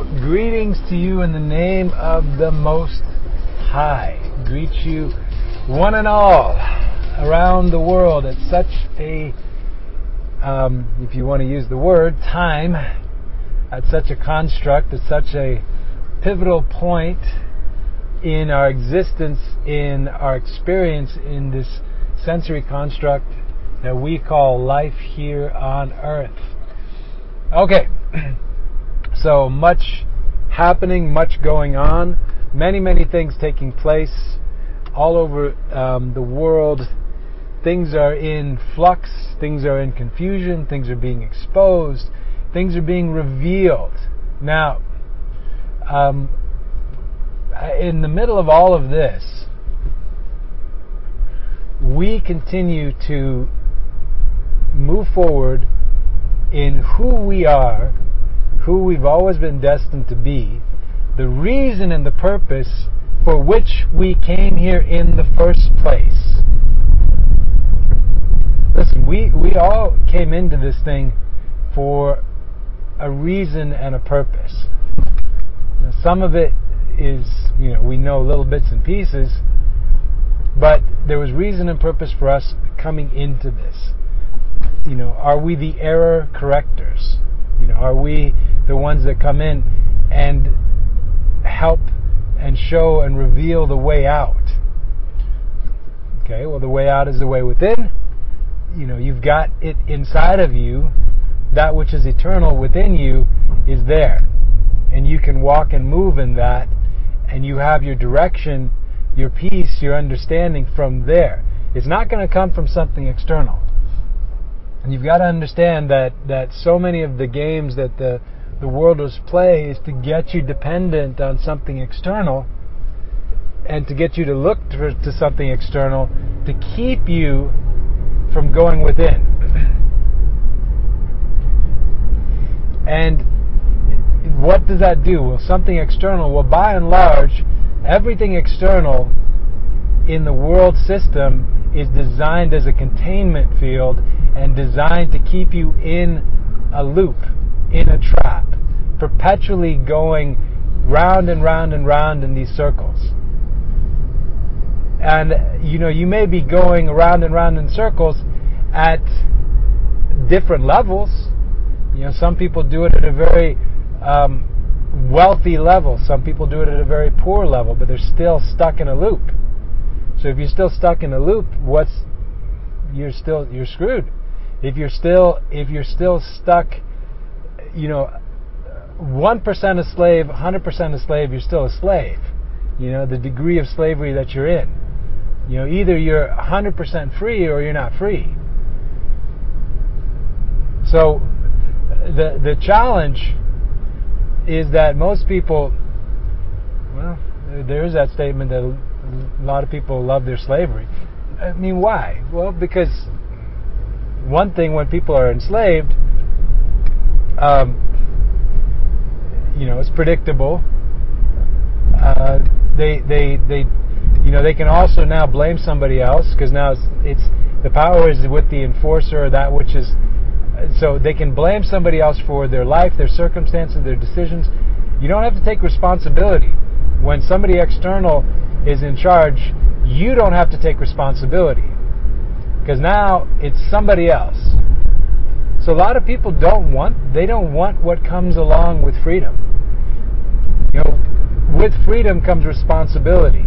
Greetings to you in the name of the Most High. Greet you one and all around the world at such a, if you want to use the word, time, at such a construct, at such a pivotal point in our existence, in our experience in this sensory construct that we call life here on earth. Okay, so much happening, much going on, many things taking place all over the world. Things are in flux, things are in confusion, things are being exposed, things are being revealed. Now, in the middle of all of this, we continue to move forward in who we are, who we've always been destined to be, the reason and the purpose for which we came here in the first place. Listen, we all came into this thing for a reason and a purpose. Now, some of it is, we know little bits and pieces, but there was reason and purpose for us coming into this. Are we the error correctors? Are we the ones that come in and help and show and reveal the way out? Okay, well, the way out is the way within. You've got it inside of you. That which is eternal within you is there. And you can walk and move in that, and you have your direction, your peace, your understanding from there. It's not going to come from something external. And you've got to understand that so many of the games that the worlders play is to get you dependent on something external and to get you to look to something external to keep you from going within. And what does that do? Well, something external. Well, by and large, everything external in the world system is designed as a containment field and designed to keep you in a loop, in a trap, perpetually going round and round and round in these circles. And, you may be going around and round in circles at different levels. Some people do it at a very wealthy level. Some people do it at a very poor level, but they're still stuck in a loop. So if you're still stuck in a loop, you're screwed. If you're still stuck, 1% a slave, 100% a slave, you're still a slave. The degree of slavery that you're in. Either you're 100% free or you're not free. So the challenge is that most people, there is that statement that a lot of people love their slavery. I mean, why? Well, because one thing, when people are enslaved, it's predictable. They can also now blame somebody else, because now it's the power is with the enforcer, or that which is. So they can blame somebody else for their life, their circumstances, their decisions. You don't have to take responsibility. When somebody external is in charge, you don't have to take responsibility, because now it's somebody else. So a lot of people don't want what comes along with freedom. With freedom comes responsibility.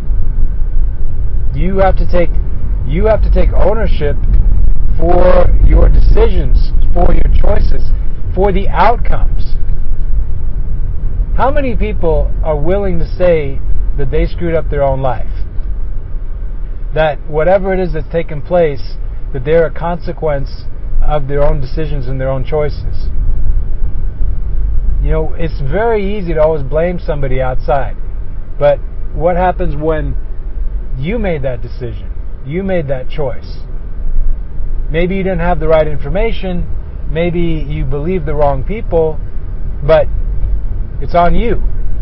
You have to take ownership for your decisions, for your choices, for the outcomes. How many people are willing to say that they screwed up their own life? That whatever it is that's taken place, that they're a consequence of their own decisions and their own choices. It's very easy to always blame somebody outside. But what happens when you made that decision? You made that choice. Maybe you didn't have the right information. Maybe you believed the wrong people. But it's on you.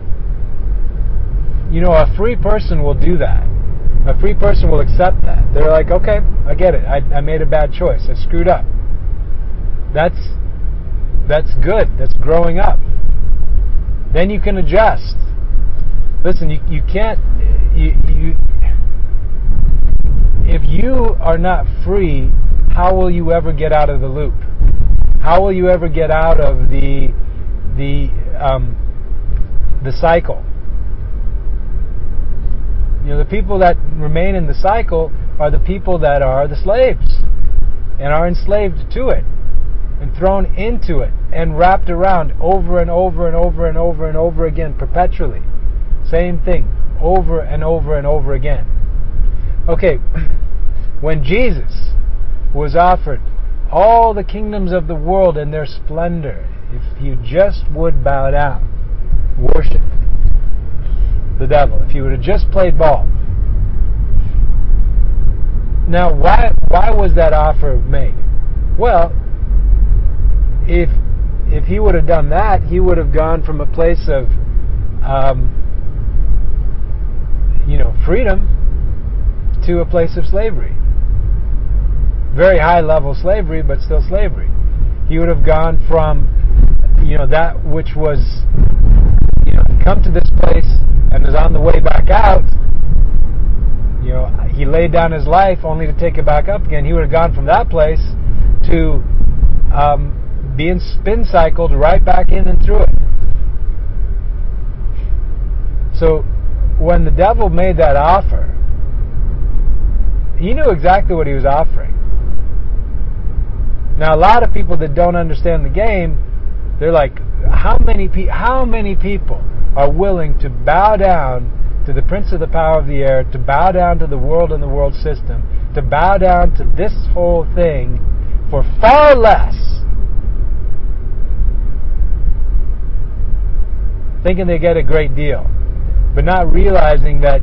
A free person will do that. A free person will accept that. They're like, okay, I get it. I made a bad choice. I screwed up. That's good. That's growing up. Then you can adjust. Listen, you can't. If you are not free, how will you ever get out of the loop? How will you ever get out of the cycle? The people that remain in the cycle are the people that are the slaves and are enslaved to it and thrown into it and wrapped around over and over and over and over and over again perpetually. Same thing, over and over and over again. Okay, when Jesus was offered all the kingdoms of the world in their splendor, if you just would bow down, worship the devil, if you would have just played ball. Now, why was that offer made? Well, if he would have done that, he would have gone from a place of freedom to a place of slavery. Very high level slavery, but still slavery. He would have gone from that which was come to this place and is on the way back out. He laid down his life only to take it back up again. He would have gone from that place to being spin cycled right back in and through it. So when the devil made that offer, he knew exactly what he was offering. Now, a lot of people that don't understand the game, they're like, how many people are willing to bow down to the prince of the power of the air, to bow down to the world and the world system, to bow down to this whole thing for far less, thinking they get a great deal, but not realizing that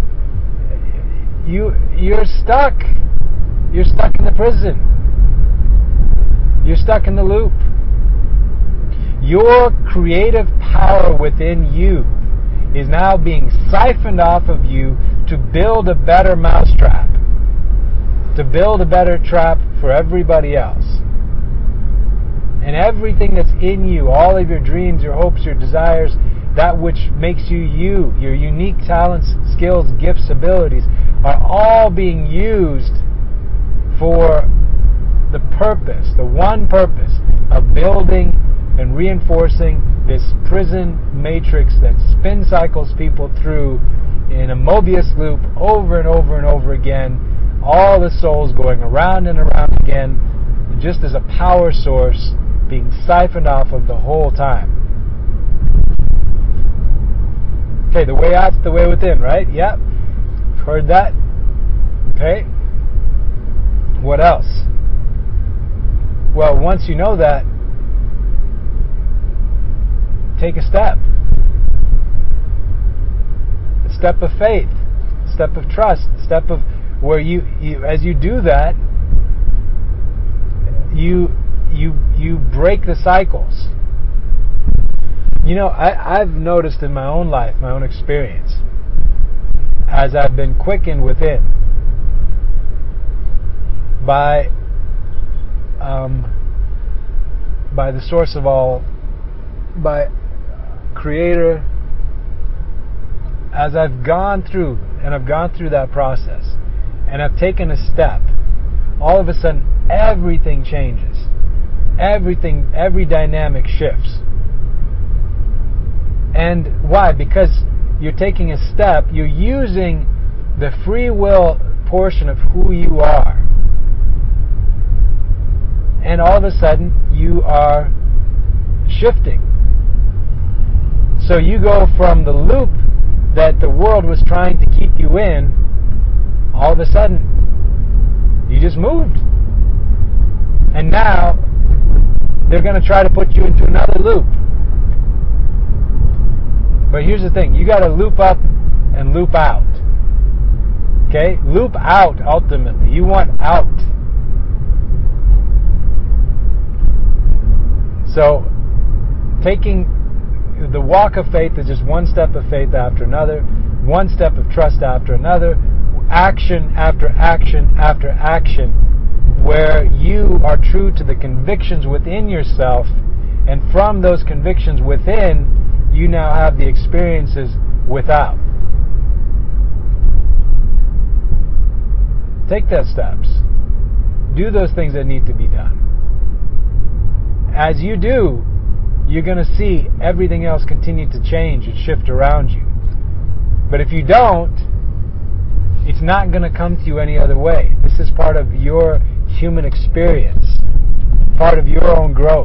you're stuck. You're stuck in the prison. You're stuck in the loop. Your creative power within you is now being siphoned off of you to build a better mousetrap, to build a better trap for everybody else. And everything that's in you, all of your dreams, your hopes, your desires, that which makes you you, your unique talents, skills, gifts, abilities, are all being used for the purpose, the one purpose of building and reinforcing this prison matrix that spin cycles people through in a Mobius loop over and over and over again, all the souls going around and around again, just as a power source being siphoned off of the whole time. Okay, the way out's the way within, right? Yep. Heard that? Okay. What else? Well, once you know that, take a step. A step of faith, a step of trust, a step of where you as you do that, you break the cycles. I've noticed in my own life, my own experience, as I've been quickened within by the source of all, by Creator, as I've gone through that process and I've taken a step, all of a sudden everything changes. Every dynamic shifts. And why? Because you're taking a step, you're using the free will portion of who you are. And all of a sudden you are shifting. So you go from the loop that the world was trying to keep you in, all of a sudden you just moved. And now they're going to try to put you into another loop. But here's the thing, you got to loop up and loop out. Okay? Loop out ultimately. You want out. So, taking the walk of faith is just one step of faith after another, one step of trust after another, action after action after action, where you are true to the convictions within yourself, and from those convictions within, you now have the experiences without. Take those steps. Do those things that need to be done. As you do, you're going to see everything else continue to change and shift around you. But if you don't, it's not going to come to you any other way. This is part of your human experience, part of your own growth.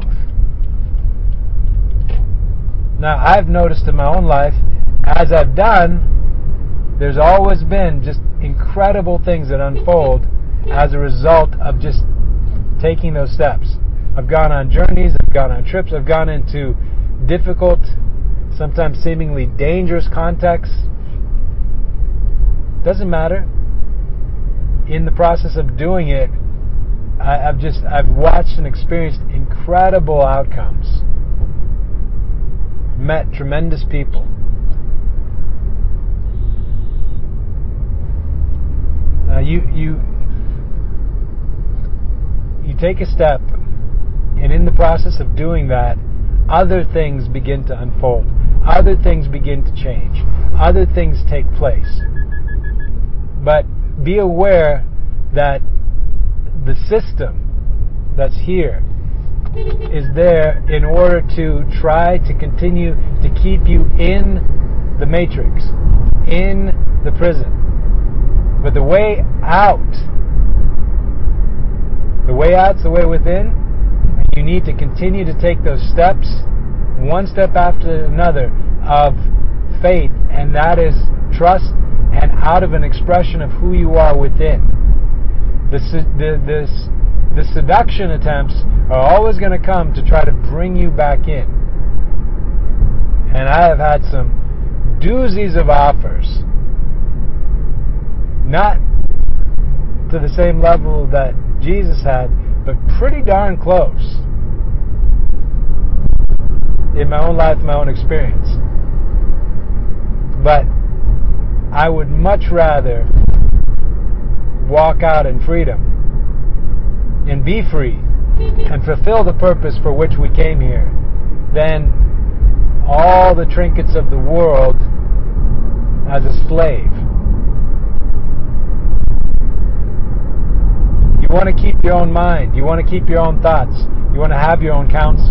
Now, I've noticed in my own life, as I've done, there's always been just incredible things that unfold as a result of just taking those steps. I've gone on journeys, I've gone on trips, I've gone into difficult, sometimes seemingly dangerous contexts. Doesn't matter. In the process of doing it, I've watched and experienced incredible outcomes. Met tremendous people. Now you take a step, and in the process of doing that, other things begin to unfold. Other things begin to change. Other things take place. But be aware that the system that's here is there in order to try to continue to keep you in the matrix, in the prison. But the way out's the way within, and you need to continue to take those steps, one step after another, of faith, and that is trust, and out of an expression of who you are within. The seduction attempts are always going to come to try to bring you back in. And I have had some doozies of offers. Not to the same level that Jesus had, but pretty darn close. In my own life, my own experience. But I would much rather walk out in freedom and be free and fulfill the purpose for which we came here than all the trinkets of the world as a slave. You want to keep your own mind. You want to keep your own thoughts. You want to have your own counsel.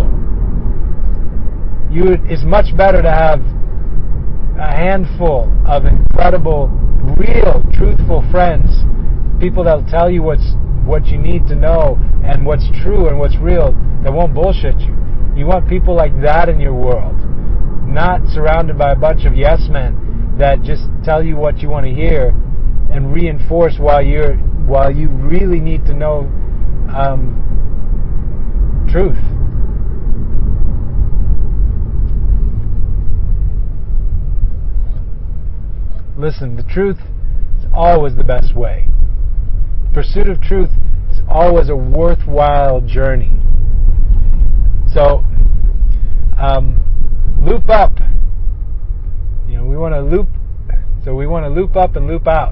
It's much better to have a handful of incredible, real, truthful friends, people that will tell you what you need to know and what's true and what's real, that won't bullshit you. You want people like that in your world, not surrounded by a bunch of yes men that just tell you what you want to hear and reinforce while you really need to know truth. Listen, the truth is always the best way. Pursuit of truth is always a worthwhile journey. So, loop up. We want to loop. So we want to loop up and loop out.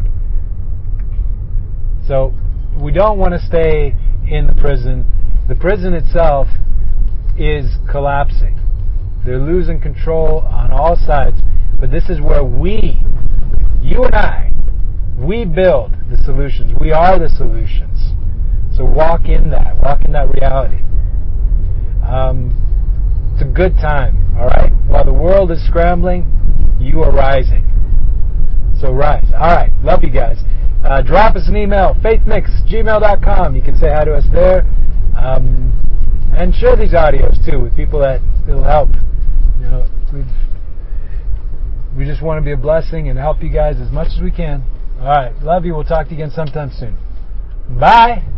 So we don't want to stay in the prison. The prison itself is collapsing. They're losing control on all sides. But this is where you and I, we build the solutions. We are the solutions. So walk in that reality. It's a good time, all right? While the world is scrambling, you are rising. So rise. All right, love you guys. Drop us an email, faithmix@gmail.com. You can say hi to us there. And share these audios, too, with people that it'll help. We just want to be a blessing and help you guys as much as we can. All right. Love you. We'll talk to you again sometime soon. Bye.